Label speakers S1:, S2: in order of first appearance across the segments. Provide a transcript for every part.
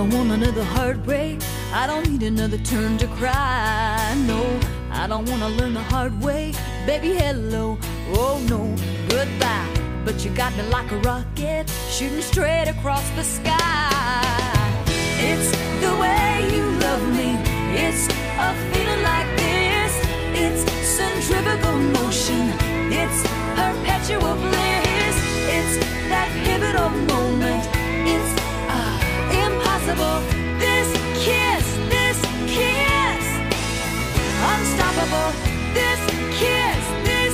S1: don't want another heartbreak. I don't need another turn to cry. No, I don't want to learn the hard way. Baby, hello, oh no, goodbye. But you got me like a rocket, shooting straight across the sky. It's the way you love me. It's a feeling like this. It's centrifugal motion. It's perpetual bliss. It's that pivotal moment. It's impossible. This kiss, unstoppable. This kiss.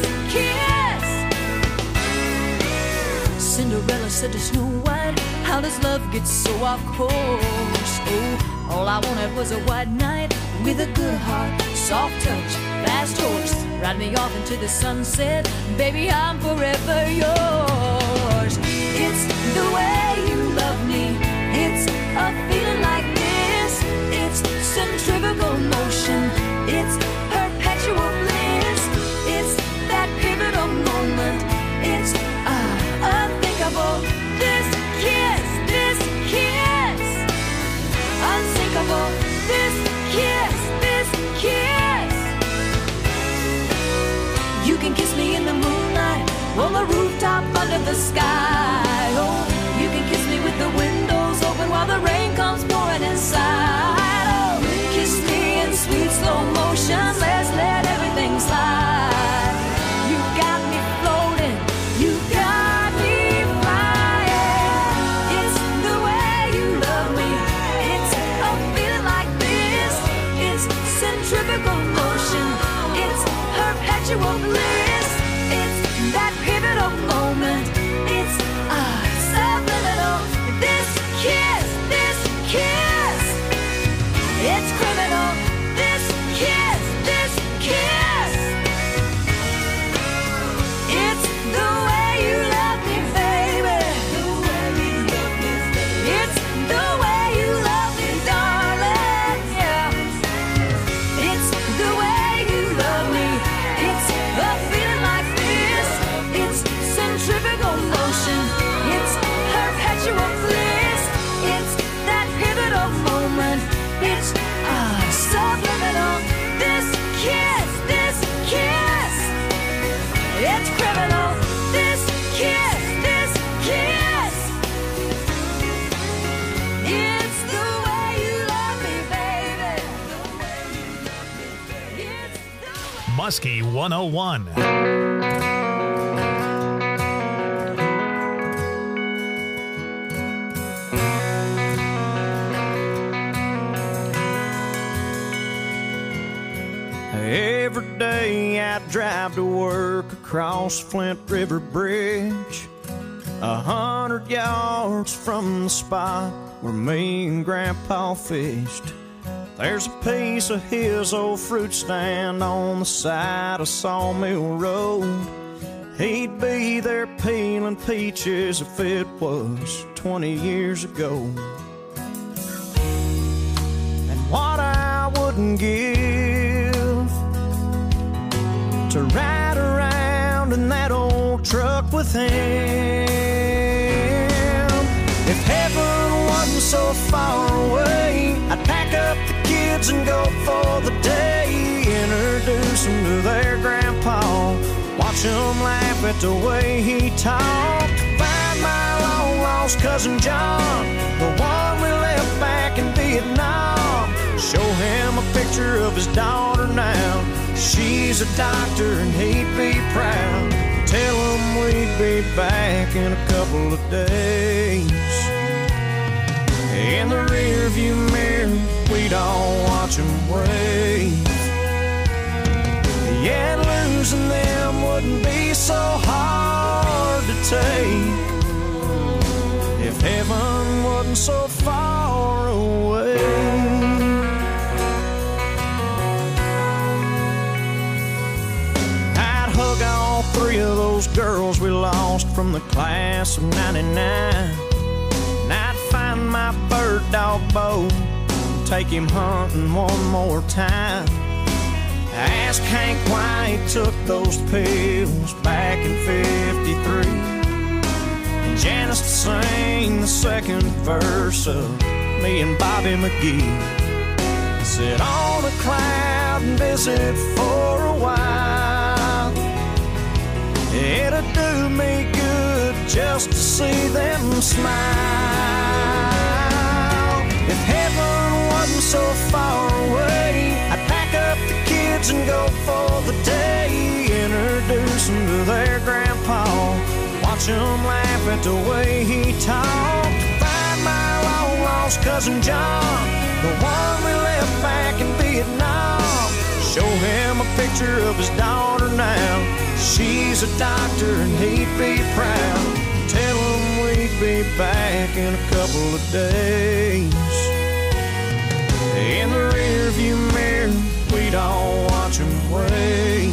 S1: Cinderella said to Snow White, how does love get so off course? Oh, all I wanted was a white knight with a good heart, soft touch, fast horse. Ride me off into the sunset, baby, I'm forever yours. It's the way you love me. It's a feeling like this. It's centrifugal motion. It's perpetual bliss. It's that pivotal moment. It's unthinkable. This kiss, unsinkable. This kiss. You can kiss me in the moonlight, on the rooftop under the sky. Oh, you can kiss me with the windows open while the rain comes pouring inside. Oh, kiss me in sweet slow motion. Let's let everything slide. You got me floating. You got me flying. It's the way you love me. It's a feeling like this. It's centrifugal motion. It's perpetual bliss. It's that pivotal moment. It's subliminal. This kiss. It's criminal. This kiss. It's the way you love me, baby. It's the way you love me, darling. Yeah. It's the way you love me. It's a feeling like this. It's centrifugal motion. It's perpetual bliss. It's that pivotal moment. It's subliminal. This kiss. It's criminal. This kiss. It's the way you love me, baby. It's the way.
S2: Muskie 101.
S3: Every day I drive to work across Flint River Bridge, 100 yards from the spot where me and Grandpa fished. There's a piece of his old fruit stand on the side of Sawmill Road. He'd be there peeling peaches if it was 20 years ago. And what I wouldn't give to ride around in that old truck with him. If heaven wasn't so far away, I'd pack up the kids and go for the day. Introduce them to their grandpa, watch them laugh at the way he talked. Find my long lost cousin John, the one we left back in Vietnam. Show him a picture of his daughter now. She's a doctor and he'd be proud. Tell him we'd be back in a couple of days. In the rearview mirror, we'd all watch him wave. Yeah, losing them wouldn't be so hard to take if heaven wasn't so far away. Hug all three of those girls we lost from the class of '99. And I'd find my bird dog Bo, take him hunting one more time. Ask Hank why he took those pills back in '53. And Janice to sing the second verse of me and Bobby McGee. Sit on a cloud and visit for a while. It'll do me good just to see them smile. If heaven wasn't so far away, I'd pack up the kids and go for the day. Introduce them to their grandpa, watch them laugh at the way he talked. Find my long lost cousin John, the one we left back in Vietnam. Show him a picture of his daughter now. She's a doctor and he'd be proud. Tell him we'd be back in a couple of days. In the rearview mirror, we'd all watch him wave.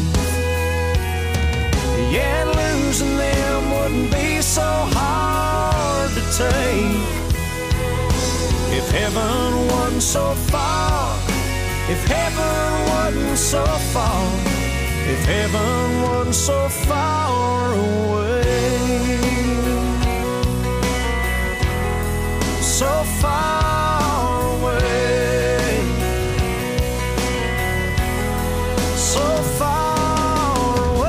S3: Yeah, losing them wouldn't be so hard to take. If heaven wasn't so far, if heaven wasn't so far, if heaven wasn't so far away, so far away, so far away.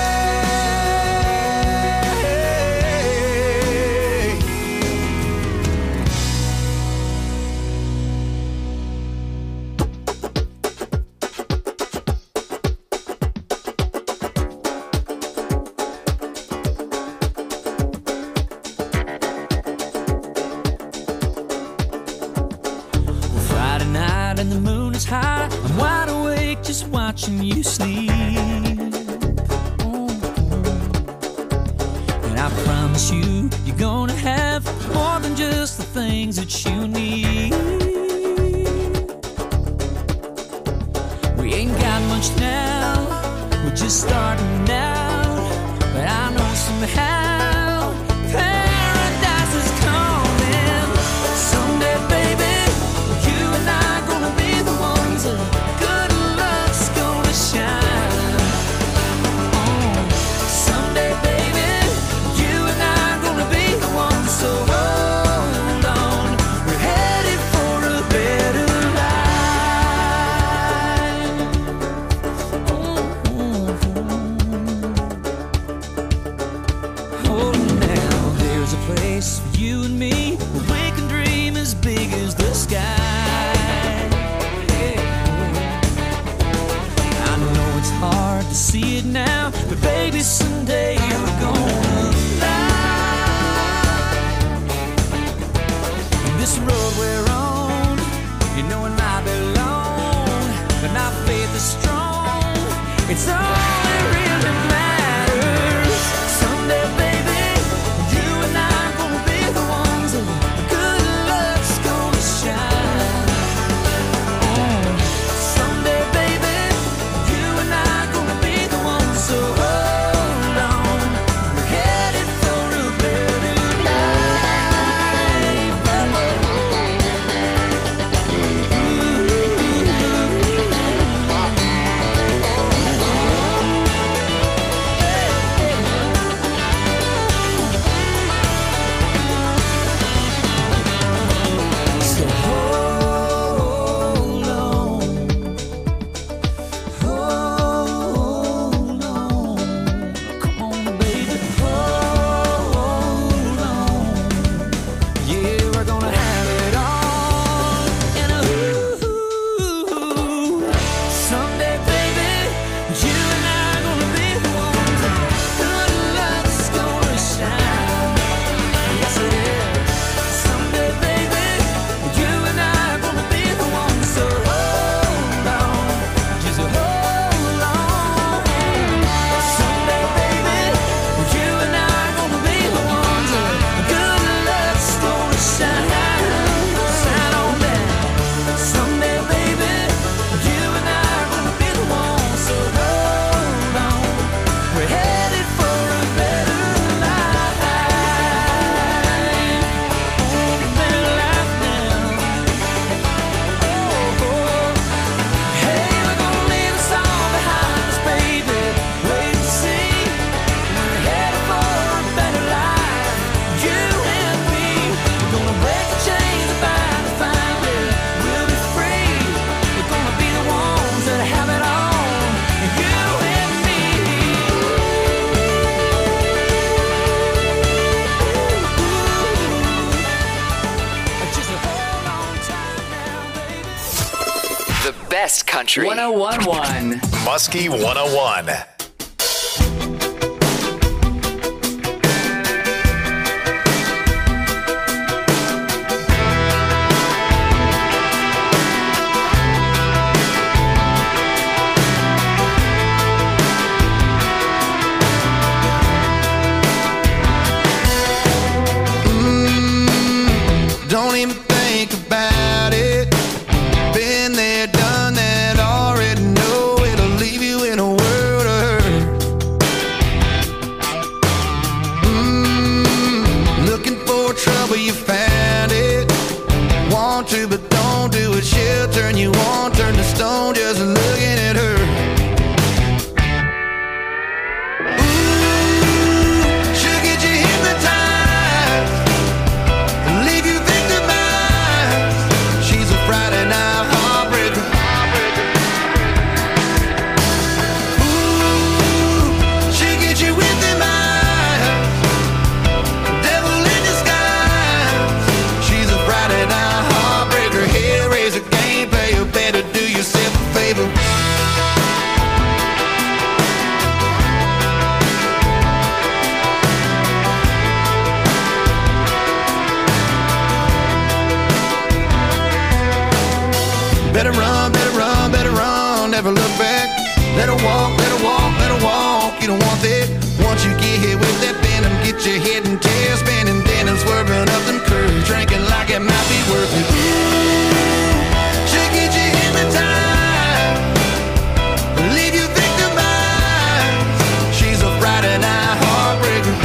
S1: And the moon is high, I'm wide awake just watching you sleep. And I promise you, you're gonna have more than just the things that you need. We ain't got much now, we're just starting out. But I know somehow paradise is coming someday, baby. You and I good luck's gonna shine. Someday, baby, you and I gonna be the ones. So hold on, we're headed for a better life. Oh, now there's a place for you and me where we can dream as big as the sky. Hard to see it now, but baby, someday we're gonna fly. This road we're on, you know it might be long, but my faith is strong. It's all that really matters. Someday, baby, you and I gonna be the ones. Good luck's gonna shine. Someday, baby, you and I gonna be the ones. So hold on,
S2: Country.
S4: 101.1.
S2: Muskie 101.
S3: Don't even think about it. Been there, done that, already know it'll leave you in a world of hurt. Looking for trouble, you found it. Want to, but don't do it. She'll turn you on, turn to stone, just looking at her. Better run, never look back. Let her walk, let her walk, let her walk. You don't want that. Once you get hit with that venom, get your head and tail spinning, then and swerving up them curves, drinking like it might be worth it. She'll get you hypnotized, leave you victimized. She's a Friday night heartbreaker.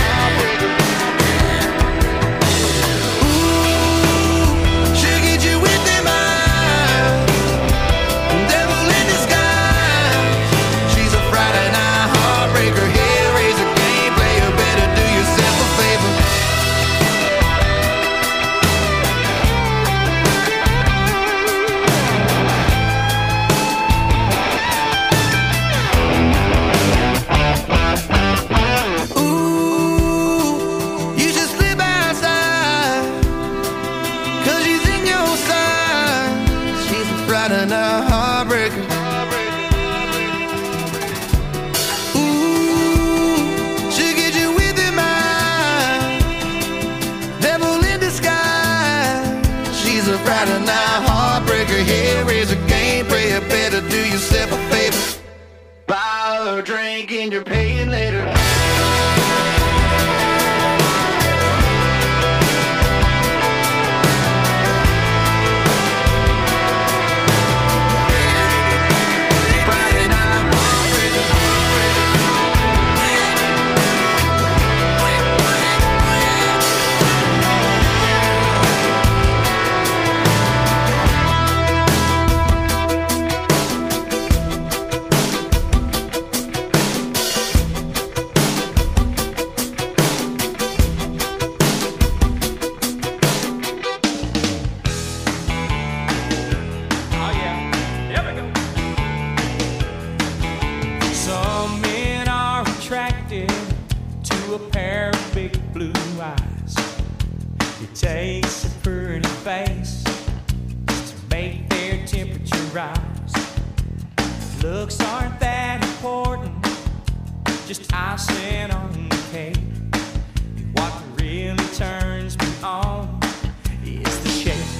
S3: Better do yourself a favor. Buy her a drink and you're paying later.
S5: Looks aren't that important, just icing on the cake. What really turns me on is the shake.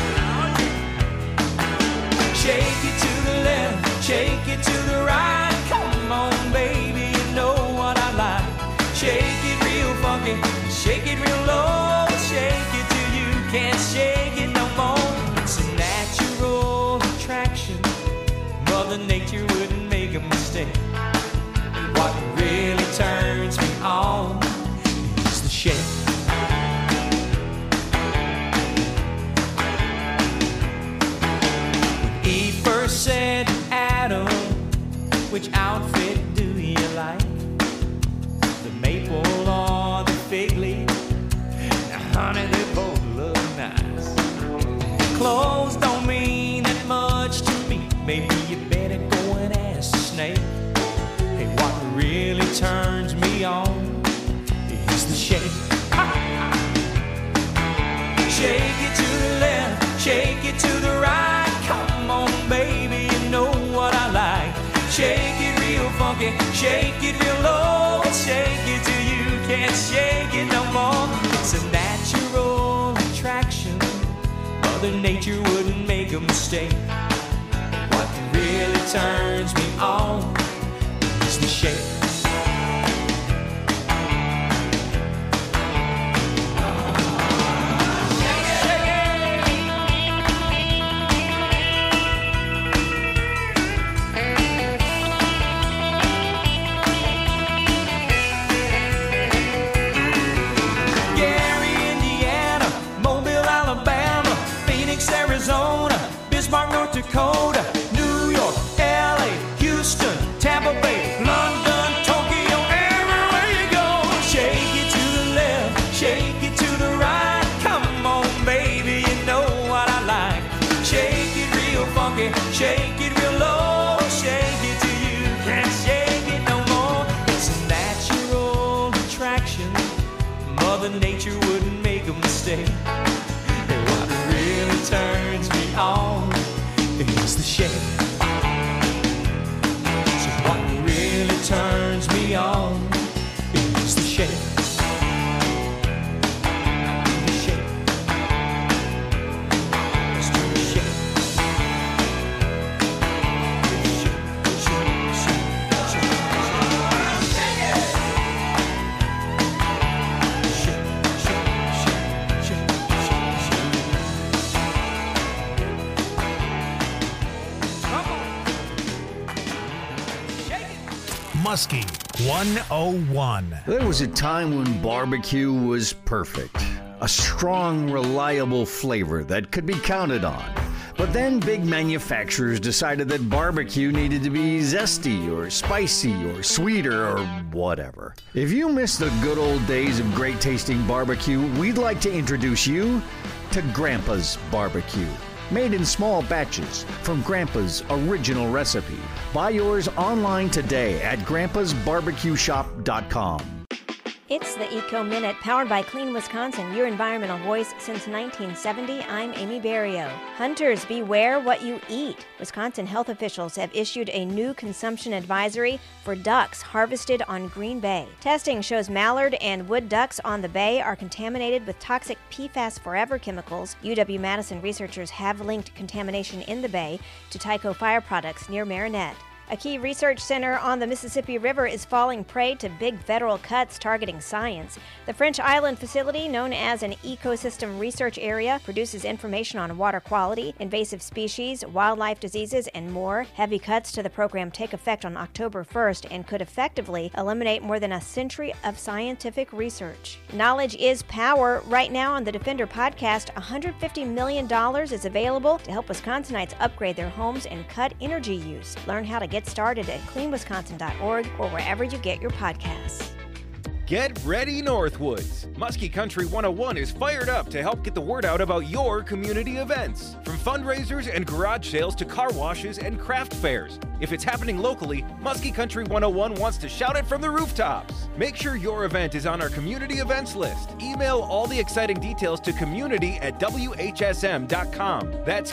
S5: Shake it to the left, shake it to the right. Come on, baby, you know what I like. Shake it real funky, shake it real low. Shake it till you can't shake it no more. It's a natural attraction. Mother Nature wouldn't make a mistake. What really turns me on is the shake. When Eve first said to Adam, which outfit do you like? The maple or the fig leaf? Now honey, they both look nice. Clothes don't mean that much to me. Maybe you better go and ask the snake. Hey, what really turns me on is the shake. Shake it to the left, shake it to the right. Come on, baby, you know what funky. Shake it real low, shake it till you can't shake it no more. It's a natural attraction. Mother Nature wouldn't make a mistake. What really turns me on is the shake. Arizona, Bismarck, North Dakota, New York, LA, Houston, Tampa Bay, London, Tokyo, everywhere you go. Shake it to the left, shake it to the right. Come on, baby, you know what I like. Shake it real funky, shake it real low, shake it till you can't shake it no more. It's a natural attraction. Mother Nature wouldn't make a mistake. Turns me on is the shake. So what really turns me on is the shake. The shake. Let's do the shake.
S2: Muskie 101.
S4: There was a time when barbecue was perfect. A strong, reliable flavor that could be counted on. But then big manufacturers decided that barbecue needed to be zesty or spicy or sweeter or whatever. If you miss the good old days of great tasting barbecue, we'd like to introduce you to Grandpa's Barbecue. Made in small batches from Grandpa's original recipe. Buy yours online today at grandpasbarbecueshop.com.
S6: It's the Eco Minute, powered by Clean Wisconsin, your environmental voice since 1970. I'm Amy Barrio. Hunters, beware what you eat. Wisconsin health officials have issued a new consumption advisory for ducks harvested on Green Bay. Testing shows mallard and wood ducks on the bay are contaminated with toxic PFAS Forever chemicals. UW-Madison researchers have linked contamination in the bay to Tyco Fire Products near Marinette. A key research center on the Mississippi River is falling prey to big federal cuts targeting science. The French Island facility, known as an ecosystem research area, produces information on water quality, invasive species, wildlife diseases, and more. Heavy cuts to the program take effect on October 1st and could effectively eliminate more than a century of scientific research. Knowledge is power. Right now on the Defender podcast, $150 million is available to help Wisconsinites upgrade their homes and cut energy use. Learn how to get started at cleanwisconsin.org or wherever you get your podcasts.
S7: Get ready, Northwoods! Muskie Country 101 is fired up to help get the word out about your community events. From fundraisers and garage sales to car washes and craft fairs. If it's happening locally, Muskie Country 101 wants to shout it from the rooftops. Make sure your event is on our community events list. Email all the exciting details to community@whsm.com. That's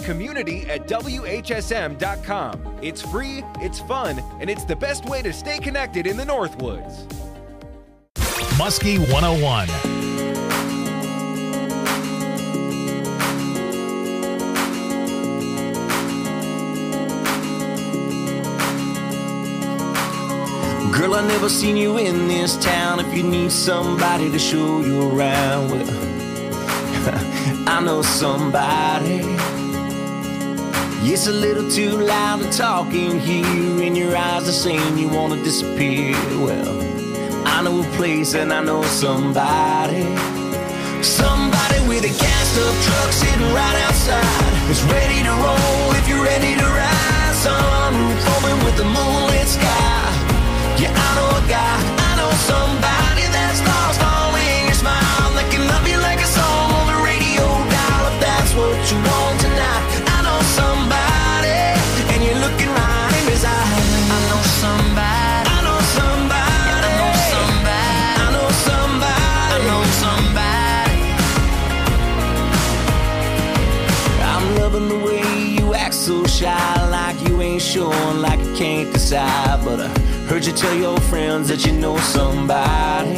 S7: community@whsm.com. It's free, it's fun, and it's the best way to stay connected in the Northwoods.
S2: Muskie 101.
S3: Girl, I never seen you in this town. If you need somebody to show you around, well, I know somebody. It's a little too loud to talk in here, and your eyes are saying you want to disappear. Well, I know a place and I know somebody. Somebody with a gassed up truck sitting right outside. It's ready to roll if you're ready to ride. Sunroof open with the moonlit sky. Yeah, I know a guy, I know somebody that's lost all in your smile. That can love you like a song on the radio dial. If that's what you want tonight, I know somebody, and you're looking right in his eyes. I know somebody, I know somebody. I'm loving the way you act so shy, like you ain't sure, like you can't decide. But I
S5: Heard you tell your friends that you know somebody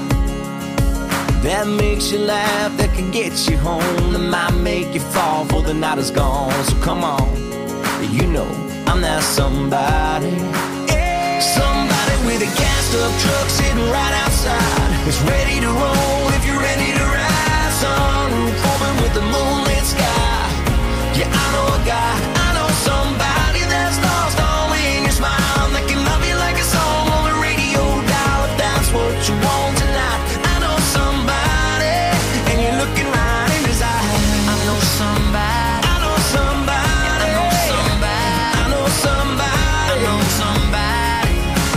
S5: that makes you laugh, that can get you home, that might make you fall before the night is gone. So come on, you know I'm that somebody. Somebody with a gassed up truck sitting right outside. It's ready to roll if you're ready to ride. Sunroof open with the moonlit sky. Yeah, I know a guy, I know somebody that's lost all in your smile, that can love you like a song on the radio dial. If that's what you want tonight, I know somebody, and you're looking right in his eyes. I know somebody, I know somebody, I know somebody, I know somebody, I know somebody,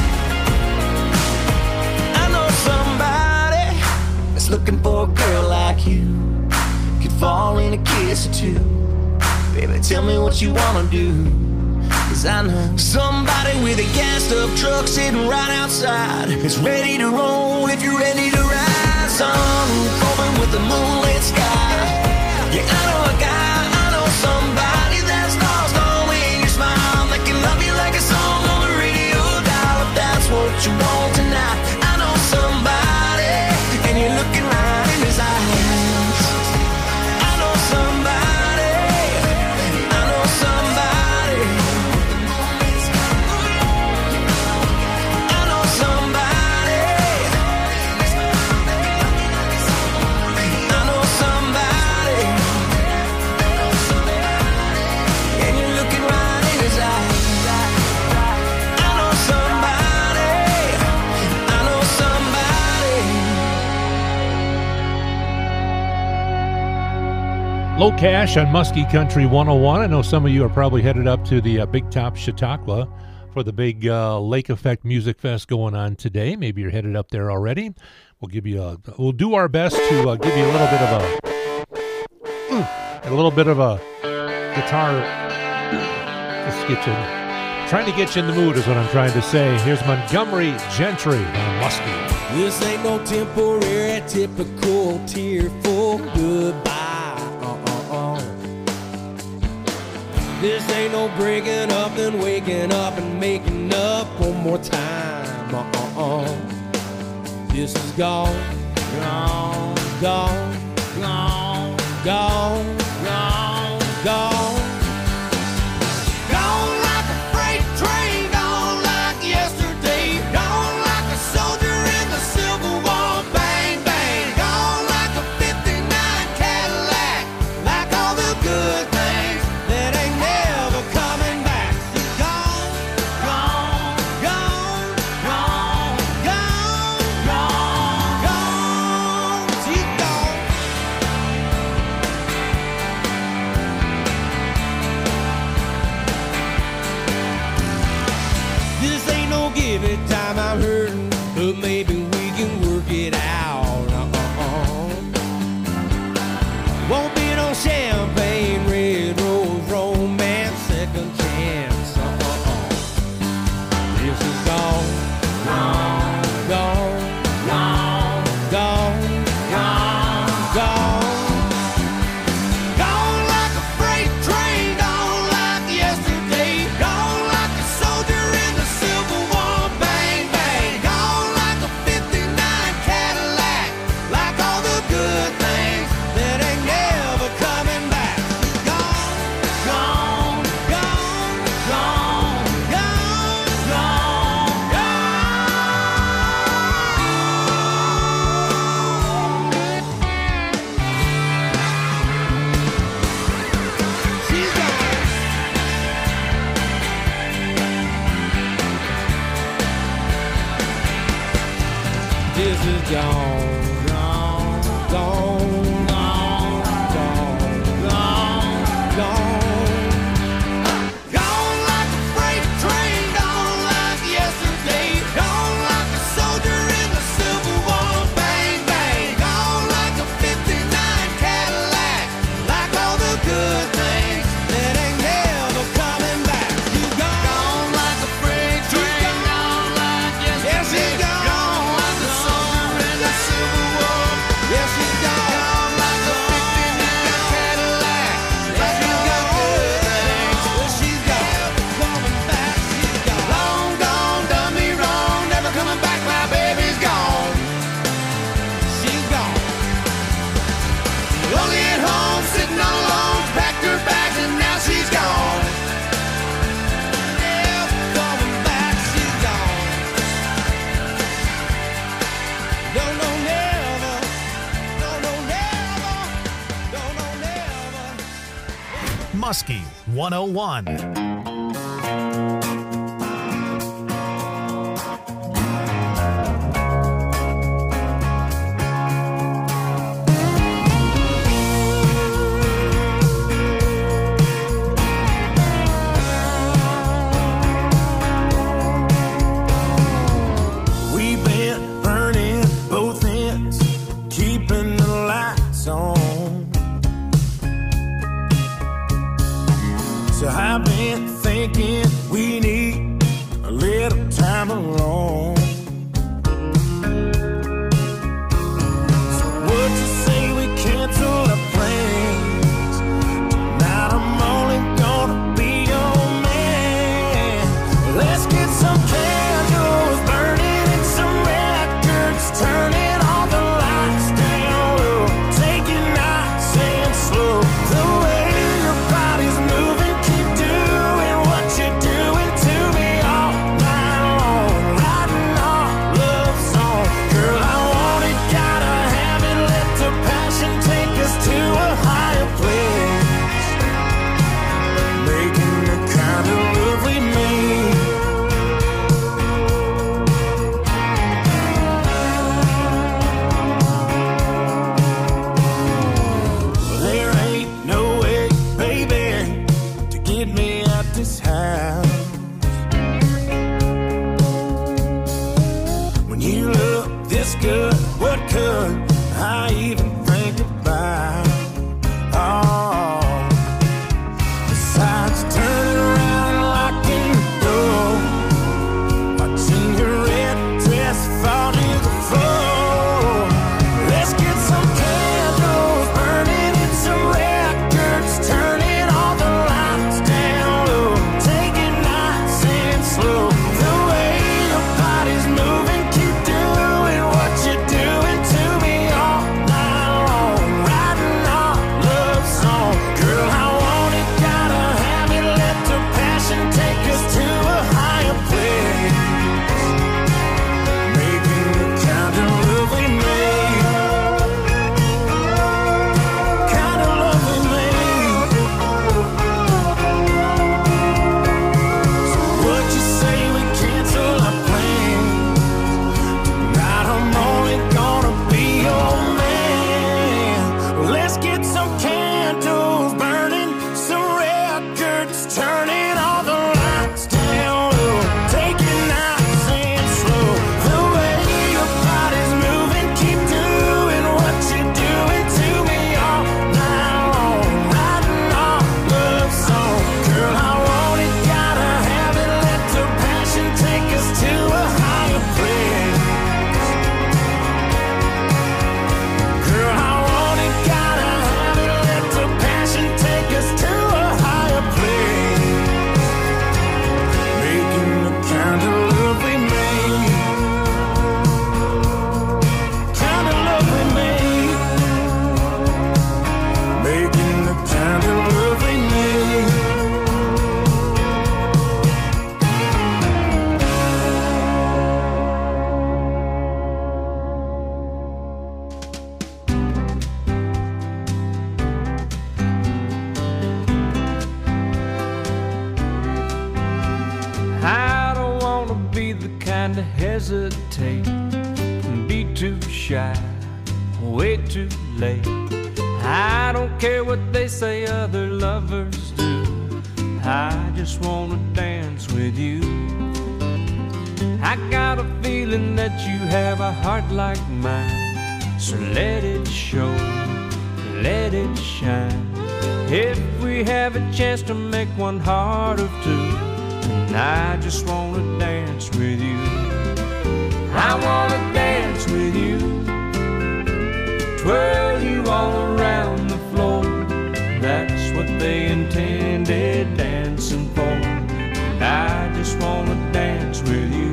S5: I know somebody that's looking for a girl like you, could fall in a kiss or two. Baby, tell me what you wanna do, 'cause I know somebody with a gassed up truck sitting right outside. It's ready to roll if you're ready to ride. Sunroof open with the moonlit sky. Yeah, I know a guy, I know somebody that's lost all in your smile, that can love you like a song on the radio dial. If that's what you want tonight, I know somebody, and you're looking right in his eyes. I know somebody, I know somebody, I know somebody, I know somebody, and you're looking right in his eyes. I know somebody, I know somebody.
S8: Low Cash on Muskie Country 101. I know some of you are probably headed up to the Big Top Chautauqua for the big Lake Effect Music Fest going on today. Maybe you're headed up there already. We'll do our best to give you a little bit of a guitar. Trying to get you in the mood is what I'm trying to say. Here's Montgomery Gentry on Muskie.
S5: This ain't no temporary, typical tearful goodbye. This ain't no breaking up, then waking up and making up one more time. This is gone, gone, gone, gone, gone, gone, gone. Gone like a freight train, gone like yesterday, gone like a soldier in the Civil War, bang, bang, gone like a 59 Cadillac, like all the good things that ain't never coming back. So gone, gone, gone, gone, gone, gone, gone, she's gone.
S2: Muskie 101.
S3: We've been burning both ends, keeping the lights on. So I've been thinking we need a little time alone. So would you say we cancel our plans? Tonight I'm only gonna be your man. Let's get some candles burning and some records turning, all the lights down low. Take it nice and slow. The way your body's moving, keep doing what you're doing to me all night long. Writing our love song. Girl, I want it, gotta have it. Let the passion take us to a higher place. Making the kind of love we made. There ain't no way, baby, to get me out this house. When you look this good, what could I even think about? Oh, besides turning around and locking the door, watching your red dress fall to the floor. Let's get some candles burning and some records turning, all the lights down low. Take it nice and slow. The way your body's moving, keep doing what you're doing to me all night long. Writing our love song. Girl, I want it, gotta have it. Let the passion take us to a higher place. Making the kind of love we made. Kind of love we made. So would you say we cancel our plans? Tonight I'm only gonna be your man. Well, let's get some candles burning, some records turning, all the lights down low. Take it nice and slow. The way your body's moving, keep doing what you're doing to me all night long. Writing our love song. Girl, I want it, gotta have it. Let the passion take us to a higher place. Girl, I want it, gotta have it. Let the passion take us to a higher place. Making the kind of love we made. Kind of love we made. Making the kind of love we made.
S5: I don't wanna be the kind to hesitate and be too shy, way too late. I don't care what they say other lovers do. I just wanna dance with you. I got a feeling that you have a heart like mine, so let it show, let it shine. If we have a chance to make one heart of two, and I just wanna dance with you. I wanna dance with you, twirl you all around the floor. That's what they intended dancing for. And I just wanna dance with you.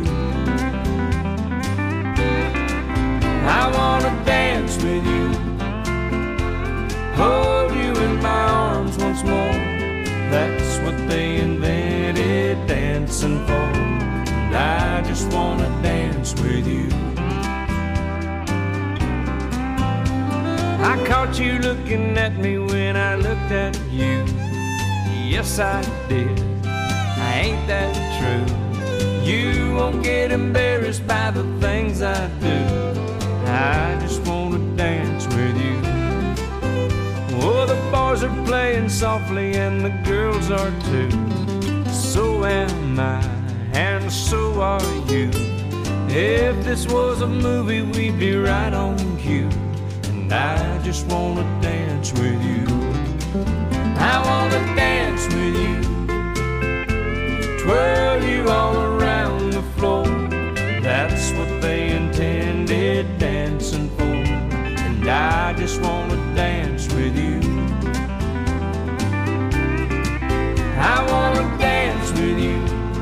S5: I wanna dance with you, hold you in my arms once more. That's what they invented dancing for. And I just wanna dance with you. I caught you looking at me when I looked at you. yes I did. Ain't that true? You won't get embarrassed by the things I do. I just wanna dance with you. Oh, the boys are playing softly and the girls are too. So am I, and so are you. If this was a movie, we'd be right on cue. And I just wanna dance with you. I wanna dance with you, twirl you all around the floor. That's what they intended dancing for. And I just wanna dance with you. I wanna dance with you,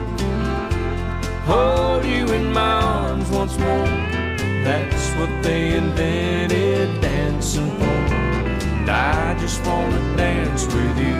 S5: hold you in my arms once more. That's what they invented dancing for. And I just wanna dance with you.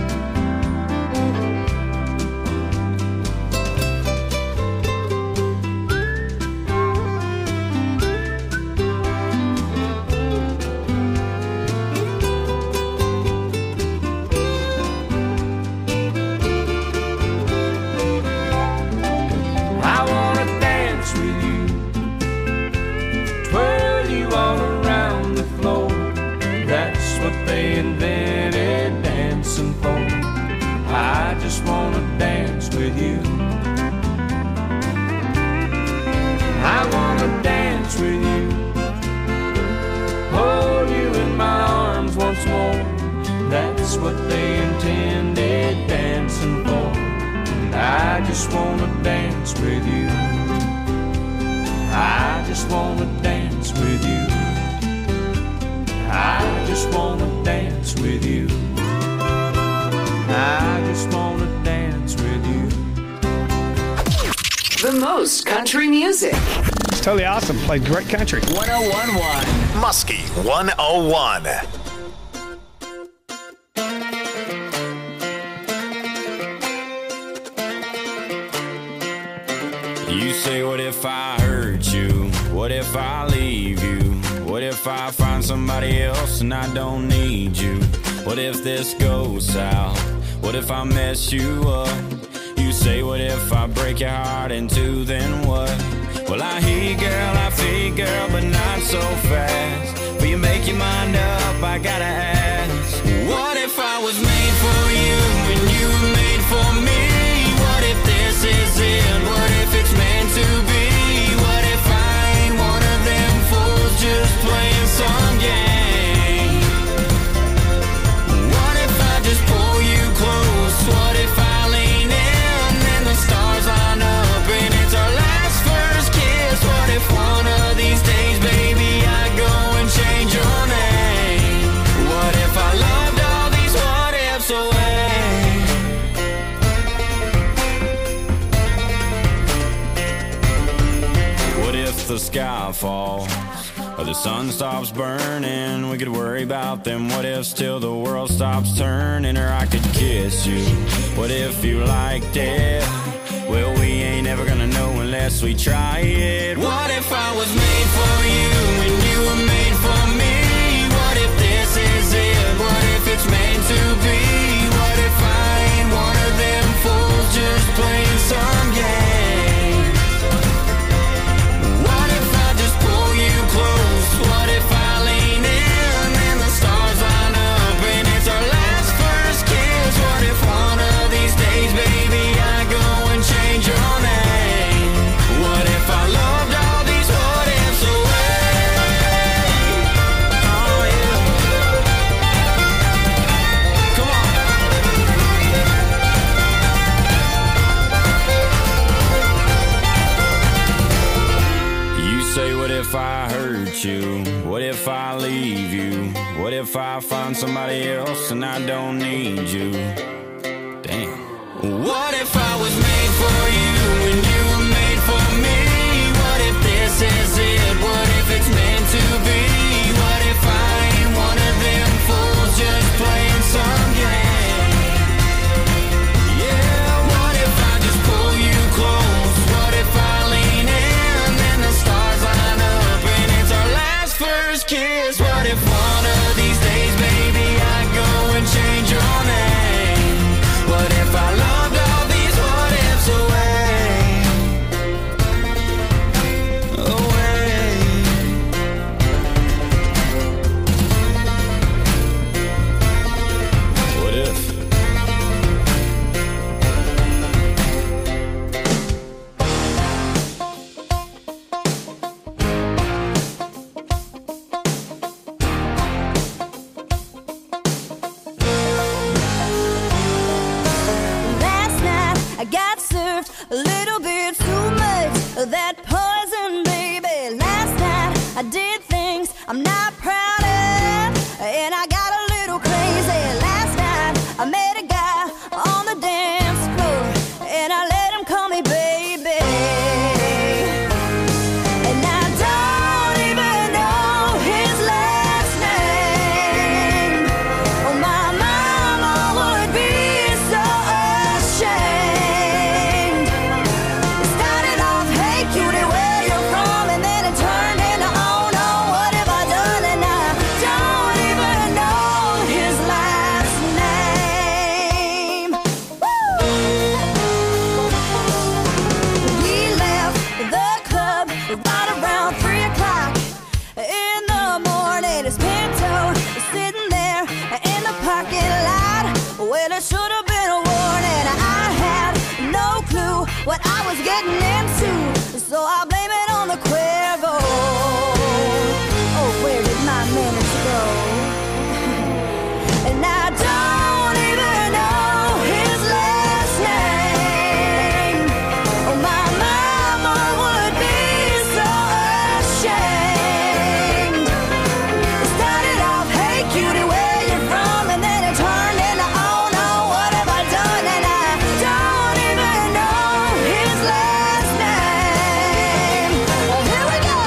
S9: Country music.
S10: It's totally awesome. Played great country.
S9: 101.1
S2: Muskie 101.
S11: You say, what if I hurt you? What if I leave you? What if I find somebody else and I don't need you? What if this goes south? What if I mess you up? You say, what if I break your heart in two, then what? Well, I hear you, girl, I feel you, girl, but not so fast. Will you make your mind up? I gotta ask. What if I was made for you and you were made for me? What if this is it? What if it's meant to be? What if I ain't one of them fools just playing some game? What if I just pull you close? What if I lean in and the stars line up and it's our last first kiss? What if one of these days, baby, I go and change your name? What if I loved all these what ifs away? What if the sky falls or the sun stops burning? We could worry about them what ifs till the world stops turning. Or I could kiss you. What if you liked it? Well, we ain't ever gonna know unless we try it. What if I was made for you and you were made for me? What if this is it? What if it's meant to be? What if I ain't one of them fools just playing some game? What if I just pull you close? What if I lean in and the stars line up and it's our last first kiss? What if one of these days, baby, I go and change your name? What if I loved all these what ifs away? Oh yeah. Come on. You say, what if I hurt you? What if I leave you? What if I find somebody else and I don't need you? Damn. What if I was made for you and you were made for me? What if this is it? What if it's meant to be? What if I ain't one of them fools just playing some game? Yeah, what if I just pull you close? What if I lean in and the stars line up and it's our last first kiss? What if one of these days, baby, I go and change your name?
S1: it should have been a warning. I had no clue what I was getting into, so I blame it on the Cuervo. Oh, where did my manners go? And I don't even know his last name. Oh, my mama would be so ashamed. It started off, hey cutie, where you from? And then it turned into, oh no, what have I done? And I don't even know his last name. Well, here we go.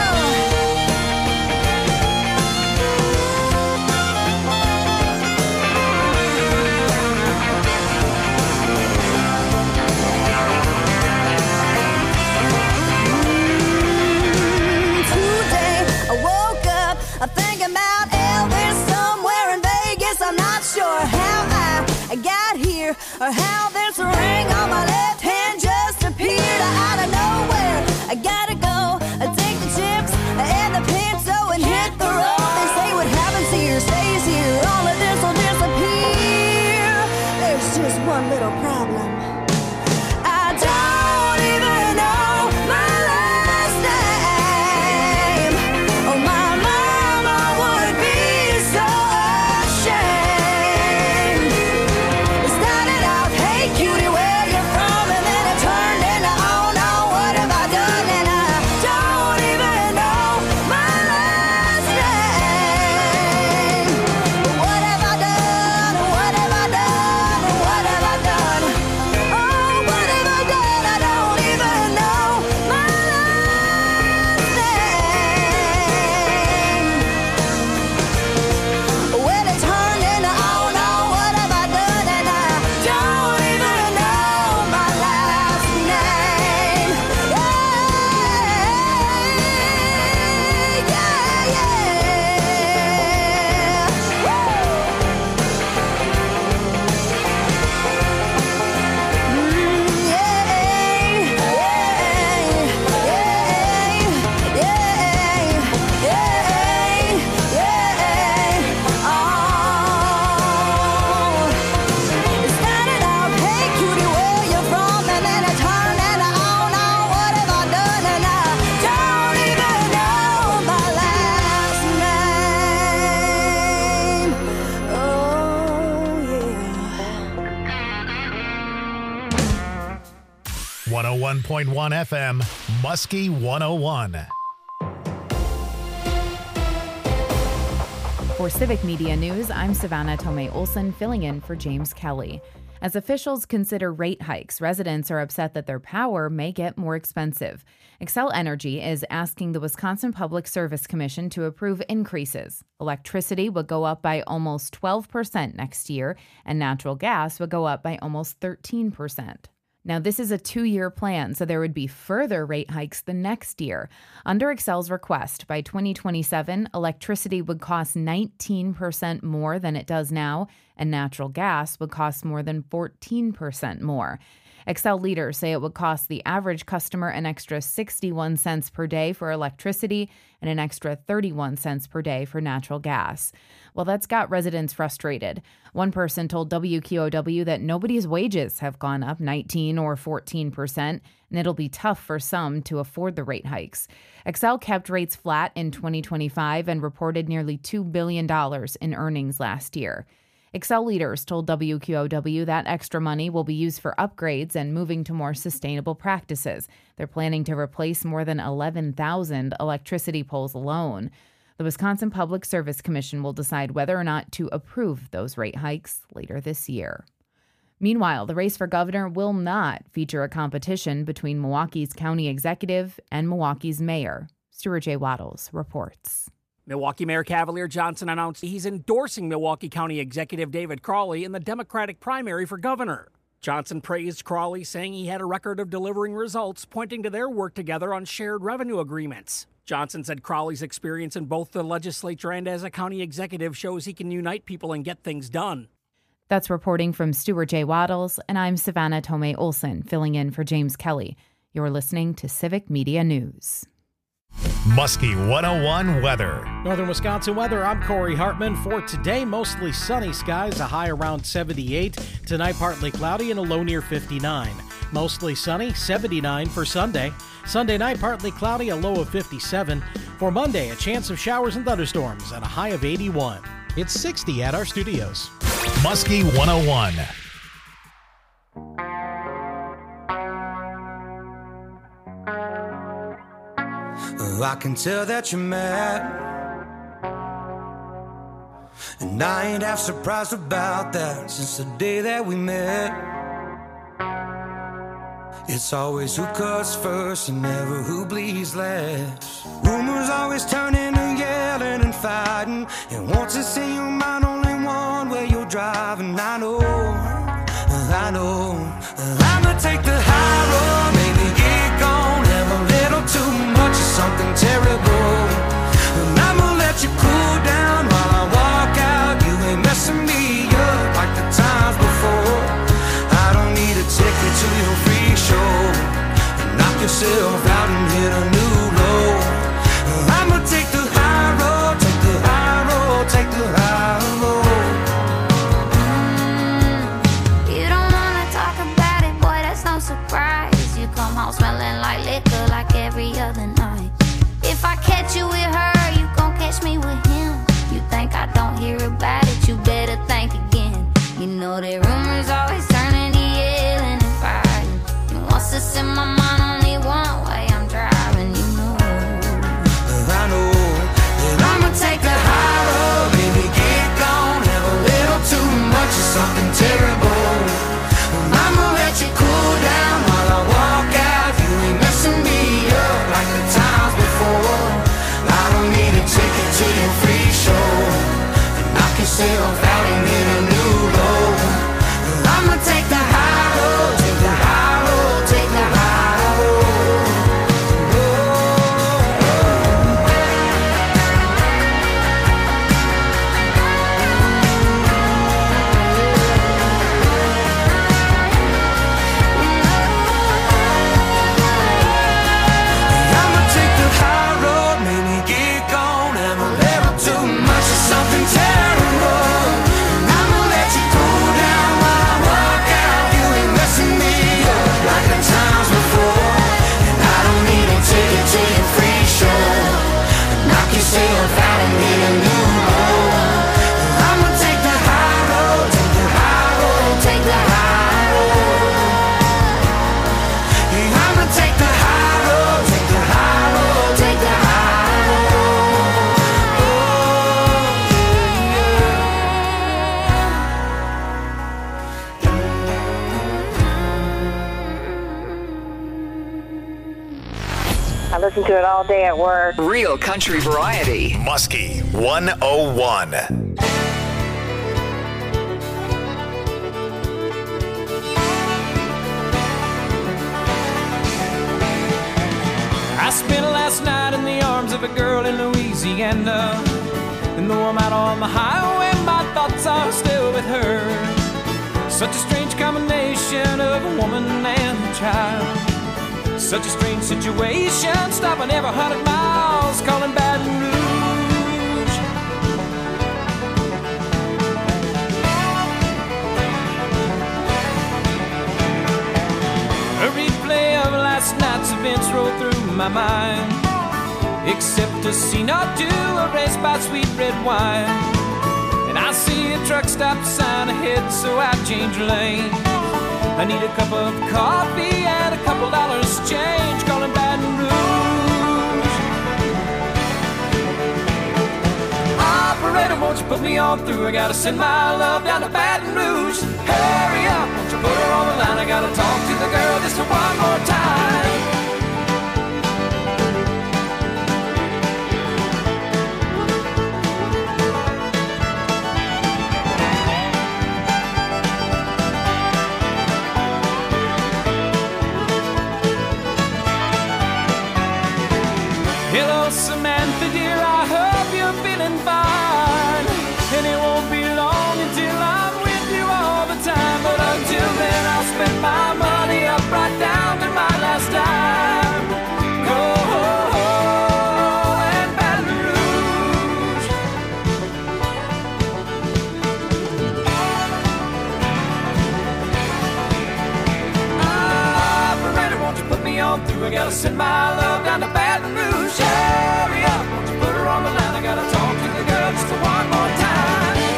S1: Today I woke up thinking about Elvis somewhere in Vegas. I'm not sure how I got here or how this ring on my left hand just appeared out of nowhere. I gotta go take the chips and the pizza and hit the road. They say what happens here stays here. All of this will disappear. There's just one little problem. I don't even know my last name. Oh, my mama would be so ashamed. It started out, hey cutie, where you from? And then it turned into, oh no, what have I done? And I don't even know my last name. What have I done? What have I done? What have I done? Oh, what have I done? I don't even know my last name. Well, it turned into, oh no, what have I done? And I don't even know my last name. It started out, hey cutie, where you from? And then it turned into, oh no, what have I done? And I don't even know my last name. Oh yeah.
S2: 101.1 FM, Muskie 101.
S9: For Civic Media News, I'm Savannah Tomei Olson, filling in for James Kelly. As officials consider rate hikes, residents are upset that their power may get more expensive. Xcel Energy is asking the Wisconsin Public Service Commission to approve increases. Electricity would go up by almost 12% next year, and natural gas would go up by almost 13%. Now, this is a 2-year plan, so there would be further rate hikes the next year. Under Xcel's request, by 2027, electricity would cost 19% more than it does now, and natural gas would cost more than 14% more. Xcel leaders say it would cost the average customer an extra 61 cents per day for electricity and an extra 31 cents per day for natural gas. Well, that's got residents frustrated. One person told WQOW that nobody's wages have gone up 19 or 14%, and it'll be tough for some to afford the rate hikes. Xcel kept rates flat in 2025 and reported nearly $2 billion in earnings last year. Xcel leaders told WQOW that extra money will be used for upgrades and moving to more sustainable practices. They're planning to replace more than 11,000 electricity poles alone. The Wisconsin Public Service Commission will decide whether or not to approve those rate hikes later this year. Meanwhile, the race for governor will not feature a competition between Milwaukee's county executive and Milwaukee's mayor. Stuart J. Waddles reports.
S12: Milwaukee Mayor Cavalier Johnson announced he's endorsing Milwaukee County Executive David Crowley in the Democratic primary for governor. Johnson praised Crowley, saying he had a record of delivering results, pointing to their work together on shared revenue agreements. Johnson said Crowley's experience in both the legislature and as a county executive shows he can unite people and get things done.
S9: That's reporting from Stuart J. Waddles, and I'm Savannah Tomei Olson, filling in for James Kelly. You're listening to Civic Media News.
S2: Muskie 101 weather.
S12: Northern Wisconsin weather, I'm Corey Hartman. For today, mostly sunny skies, a high around 78. Tonight, partly cloudy and a low near 59. Mostly sunny, 79 for Sunday. Sunday night, partly cloudy, a low of 57. For Monday, a chance of showers and thunderstorms and a high of 81. It's 60 at our studios.
S2: Muskie 101.
S3: I can tell that you're mad, and I ain't half surprised about that. Since the day that we met, it's always who cuts first and never who bleeds last. Rumors always turn into yelling and fighting, and once it's in your mind, only one way you're driving. I know I'ma take the high road, maybe get gone, have a little too much of something terrible, and I'ma let you cool down while I walk out. You ain't messing me up like the times before. I don't need a ticket to your free show, and knock yourself out and hit a new low. I'ma take the high road, take the high road, take the high road.
S13: Surprise, you come home smelling like liquor like every other night. If I catch you with her, you gon' catch me with him. You think I don't hear about it, you better think again. You know that rumors always turn into yelling and fighting, and once it's in my mind, only one way I'm driving. You know
S3: I know that I'ma take the high road, baby, get gone, have a little too much of something terrible. I'ma let you cool down while I walk out. You ain't messing me up like the times before. I don't need a ticket to your free show, and knock yourself out and hit a new low. I'ma take the high road, take the high road, take the high road.
S14: Listen to it all day at work.
S15: Real country variety.
S2: Muskie 101.
S5: I spent last night in the arms of a girl in Louisiana, and though I'm out on the highway, my thoughts are still with her. Such a strange combination of a woman and a child. Such a strange situation, stopping every 100 miles, calling Baton Rouge. A replay of last night's events rolled through my mind, except a scene or two erased by sweet red wine. And I see a truck stop sign ahead, so I change lanes. I need a cup of coffee and a couple dollars change, calling Baton Rouge. Operator, won't you put me on through? I gotta send my love down to Baton Rouge. Hurry up, won't you put her on the line? I gotta talk to the girl just one more time. Hello, Samantha, dear, I hope you're feeling fine. And it won't be long until I'm with you all the time. But until then, I'll spend my money up right down to my last dime. send my love down to Baton Rouge. Hurry up, won't you put her on the line? I gotta talk to the girl just one more time.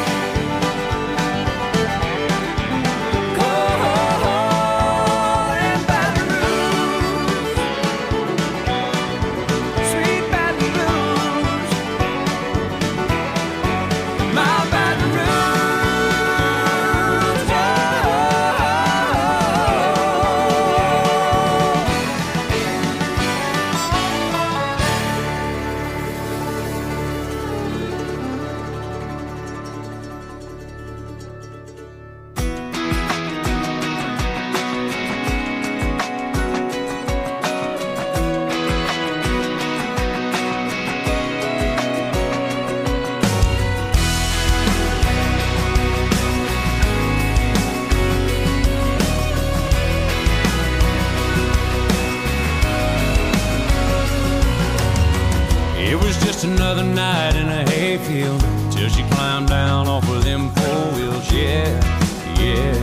S11: Another night in a hayfield till she climbed down off of them 4 wheels. Yeah, yeah.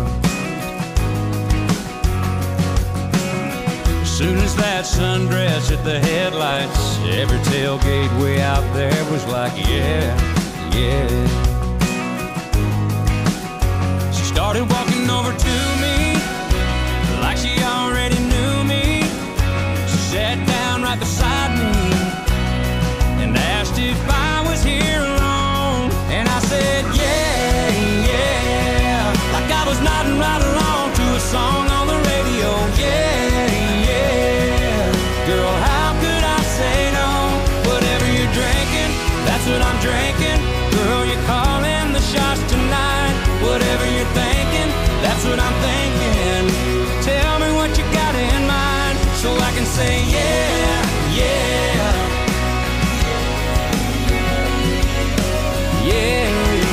S11: As soon as that sundress hit the headlights, every tailgate way out there was like, yeah, yeah. She started walking over to me like she already knew me. She sat down right beside me and asked if I was here alone. And I said, yeah, yeah, like I was nodding right along to a song on the radio. Yeah, yeah, girl, how could I say no? Whatever you're drinking, that's what I'm drinking. Girl, you're calling the shots tonight. Whatever you're thinking, that's what I'm thinking. Tell me what you got in mind so I can say, yeah, yeah. Yeah,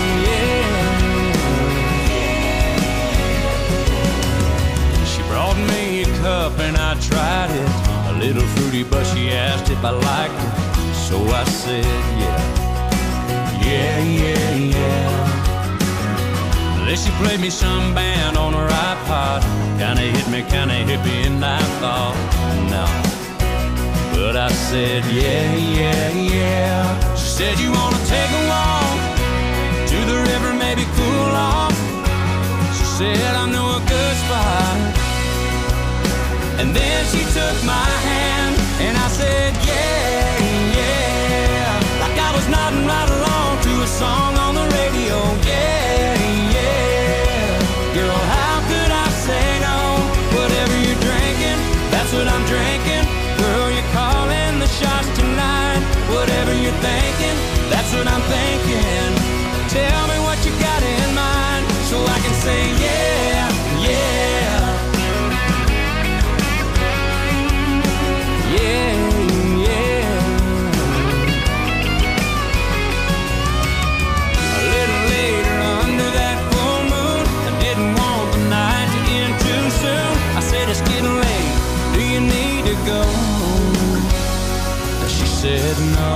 S11: yeah. She brought me a cup and I tried it. A little fruity, but she asked if I liked it. So I said, yeah, yeah, yeah, yeah. Then she played me some band on her iPod. Kinda hit me, kinda hippie, and I thought, no. But I said, yeah, yeah, yeah. She said, you wanna take a walk to the river, maybe cool off? She said, I know a good spot. And then she took my hand and I said, yeah, yeah, like I was nodding right along to a song on the radio. Yeah, yeah, girl, how could I say no? Whatever you're drinking, that's what I'm drinking. Girl, you're calling the shots tonight. Whatever you're thinking, that's what I'm thinking. Tell me what you got in mind so I can say, yeah, yeah. Yeah, yeah. A little later under that full moon, I didn't want the night to end too soon. I said, it's getting late, do you need to go? She said, no.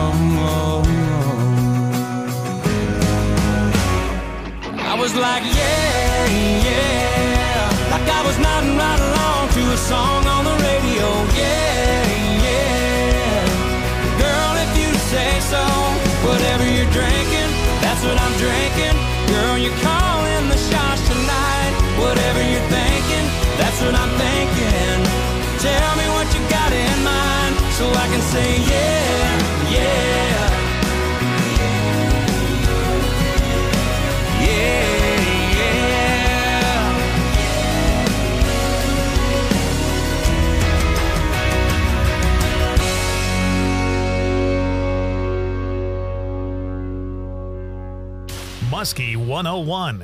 S11: I was like, yeah, yeah, like I was nodding right along to a song on the radio. Yeah, yeah, girl, if you say so. Whatever you're drinking, that's what I'm drinking. Girl, you're calling the shots tonight. Whatever you're thinking, that's what I'm thinking. Tell me what you got in mind so I can say, yeah, yeah.
S2: Muskie 101.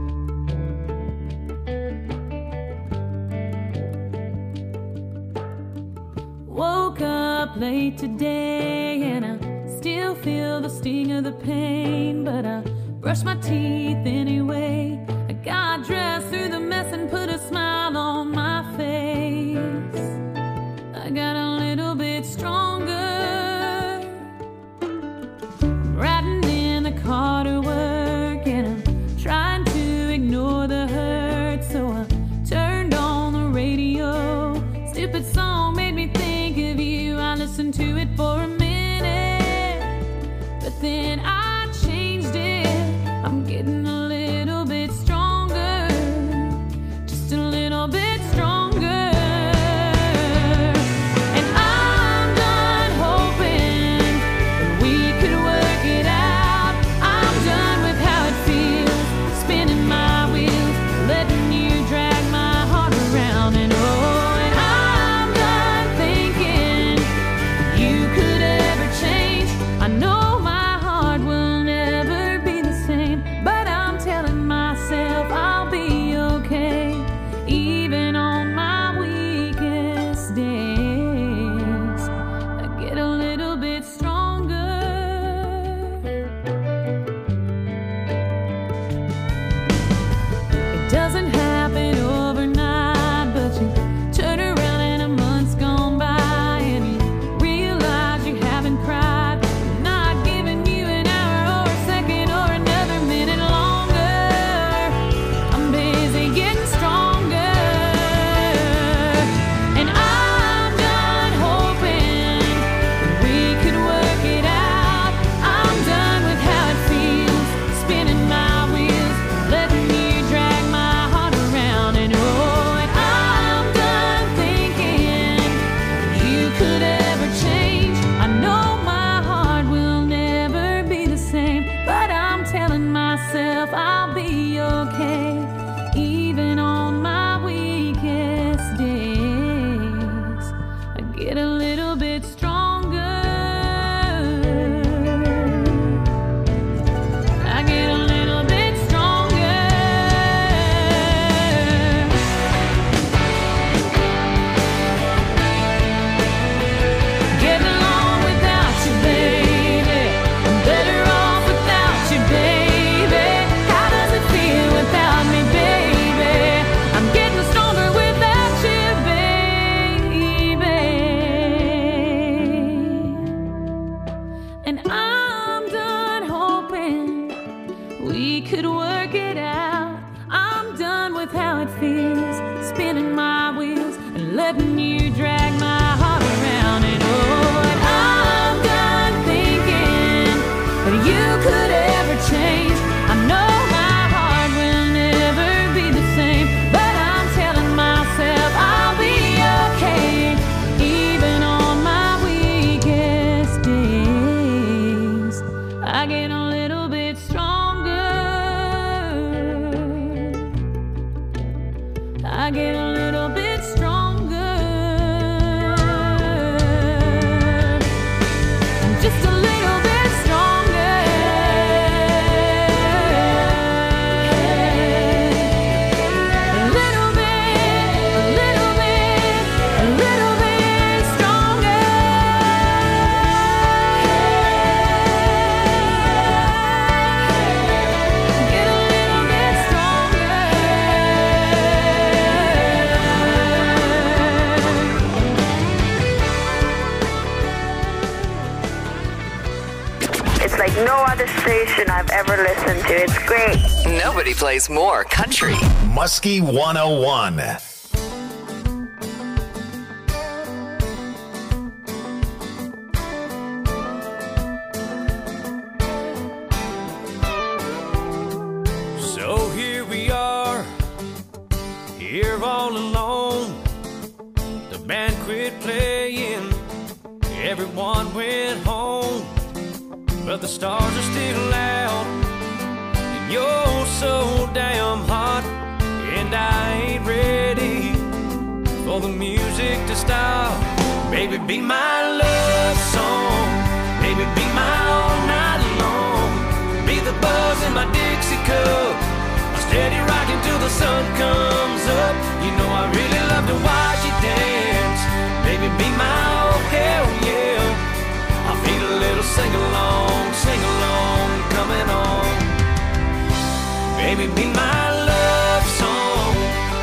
S1: Woke up late today and I still feel the sting of the pain, but I brushed my teeth anyway. I got dressed through the mess and put a smile on my face. I got a little bit stronger, riding in the car to work, and I'm trying to ignore the hurt, so I turned on the radio. Stupid song made me think
S16: telling myself I'll be okay, even on my weakest days. I get a little bit stronger. I get a little bit stronger. Getting along without you, baby. I'm better off without you, baby. How does it feel without me, baby? I'm getting stronger without you, baby. And I'm done hoping we could work it out. I'm done with how it feels, spinning my wheels and letting you drag my heart around it. Oh, and I'm done thinking that you could ever change. I know my heart will never be the same, but I'm telling myself I'll be okay, even on my weakest days. I get a little bit stronger. I get a little bit stronger. Just a little bit stronger. A little bit, a little bit, a little bit stronger. Get a little bit stronger.
S14: It's like no other station I've ever listened to. It's great.
S15: Nobody plays more country.
S2: Muskie 101.
S5: So here we are, here all alone. The band quit playing, everyone went home. But the stars are still out, and you're so damn hot. And I ain't ready for the music to stop. Baby, be my love song. Baby, be my all night long. Be the buzz in my Dixie cup. I'm steady rocking till the sun comes up. You know I really love to watch you dance. Baby, be my oh hell yeah. I feel a little sing-along coming on. Baby, be my love song.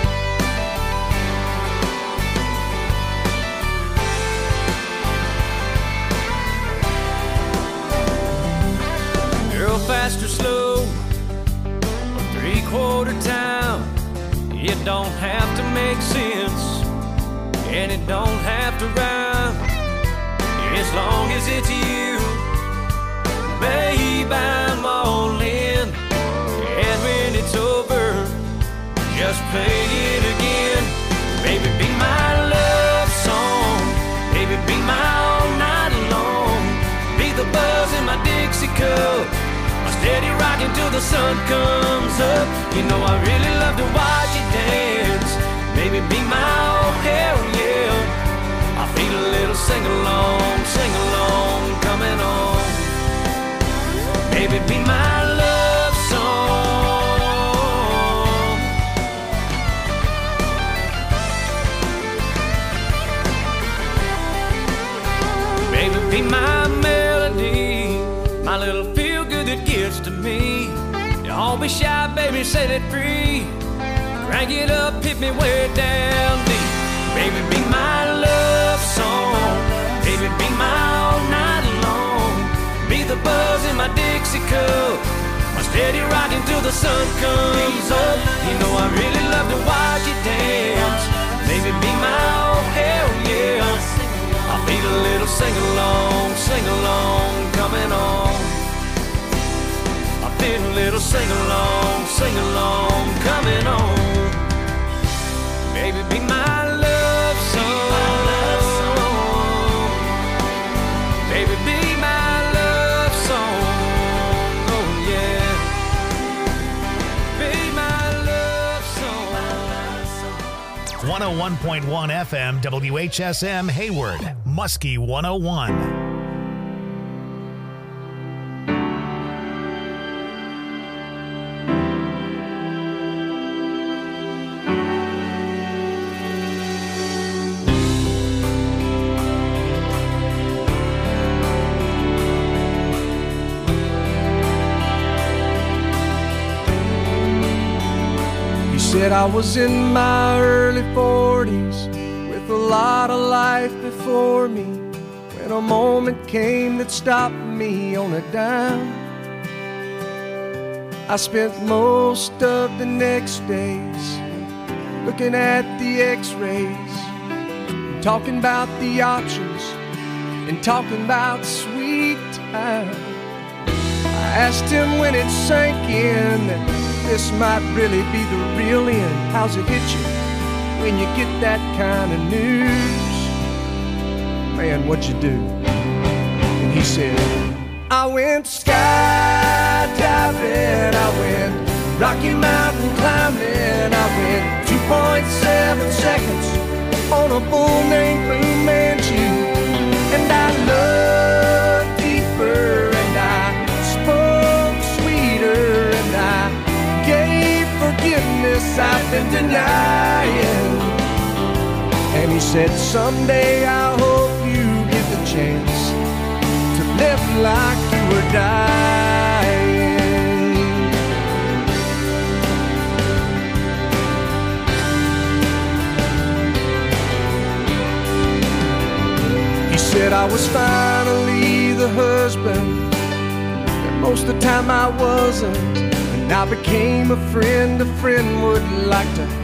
S5: Girl, fast or slow, or three-quarter town, it don't have to make sense, and it don't have to rhyme. As long as it's you, babe, I'm all in. And when it's over, just play it again. Baby, be my love song. Baby, be my all night long. Be the buzz in my Dixie cup. I'm steady rocking till the sun comes up. You know I really love to watch you dance. Baby, be my oh hell yeah. I feel a little sing-along coming on. Baby, be my love song. Baby, be my melody, my little feel-good that gets to me. Don't be shy, baby, set it free. Crank it up, hit me way down deep. Baby, be my love song. Baby, be my all night long. Be the buzz in my Dixie cup. I'm steady rocking till the sun comes up. You know I really love to watch you dance. Baby, be my oh hell yeah. I feel a little sing-along coming on. I feel a little sing-along coming on. Baby, be my love song. Baby, be my love song. Oh yeah.
S2: 101.1 FM WHSM Hayward, Muskie 101.
S3: Said I was in my early 40s with a lot of life before me when a moment came that stopped me on a dime. I spent most of the next days looking at the x-rays and talking about the options and talking about sweet time. I asked him when it sank in that this might really be the real end. How's it hit you when you get that kind of news? Man, what'd you do? And he said, I went skydiving, I went Rocky Mountain climbing, I went 2.7 seconds on a bull named Blue Manchu, and I loved deeper, and I spoke sweeter, and I gave forgiveness I've been denying. And he said, someday I hope you get the chance to live like you were dying. He said I was finally the husband that most of the time I wasn't. I became a friend would like to